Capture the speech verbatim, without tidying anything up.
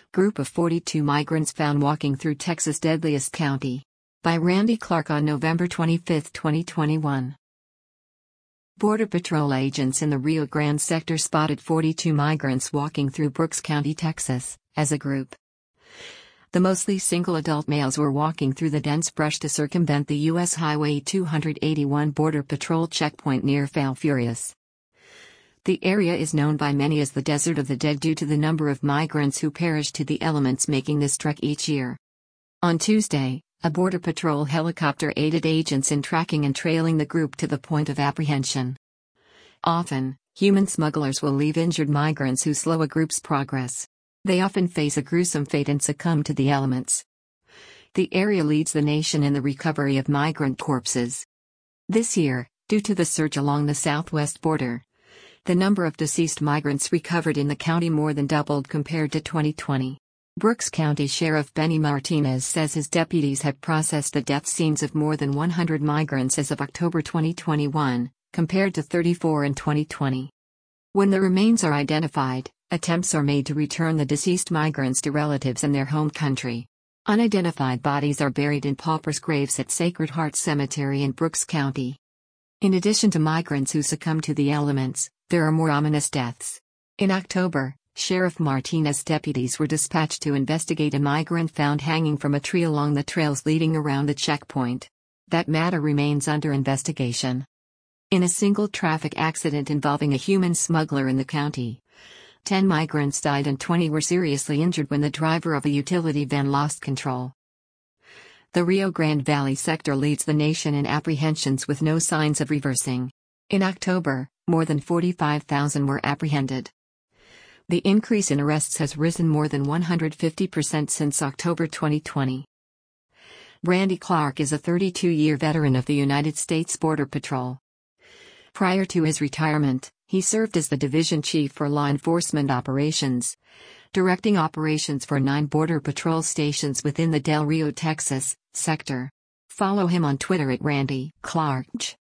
Group of forty-two migrants found walking through Texas' deadliest county. By Randy Clark on November twenty-fifth, twenty twenty-one. Border Patrol agents in the Rio Grande sector spotted forty-two migrants walking through Brooks County, Texas, as a group. The mostly single adult males were walking through the dense brush to circumvent the U S Highway two eighty-one Border Patrol checkpoint near Falfurrias. The area is known by many as the Desert of the Dead due to the number of migrants who perish to the elements making this trek each year. On Tuesday, a Border Patrol helicopter aided agents in tracking and trailing the group to the point of apprehension. Often, human smugglers will leave injured migrants who slow a group's progress. They often face a gruesome fate and succumb to the elements. The area leads the nation in the recovery of migrant corpses. This year, due to the surge along the southwest border, the number of deceased migrants recovered in the county more than doubled compared to twenty twenty. Brooks County Sheriff Benny Martinez says his deputies have processed the death scenes of more than one hundred migrants as of October twenty twenty-one, compared to thirty-four in twenty twenty. When the remains are identified, attempts are made to return the deceased migrants to relatives in their home country. Unidentified bodies are buried in paupers' graves at Sacred Heart Cemetery in Brooks County. In addition to migrants who succumb to the elements, there are more ominous deaths. In October, Sheriff Martinez deputies were dispatched to investigate a migrant found hanging from a tree along the trails leading around the checkpoint. That matter remains under investigation. In a single traffic accident involving a human smuggler in the county, ten migrants died and twenty were seriously injured when the driver of a utility van lost control. The Rio Grande Valley sector leads the nation in apprehensions with no signs of reversing. In October, more than forty-five thousand were apprehended. The increase in arrests has risen more than one hundred fifty percent since October twenty twenty. Randy Clark is a thirty-two-year veteran of the United States Border Patrol. Prior to his retirement, he served as the division chief for law enforcement operations, directing operations for nine Border Patrol stations within the Del Rio, Texas, sector. Follow him on Twitter at Randy Clark.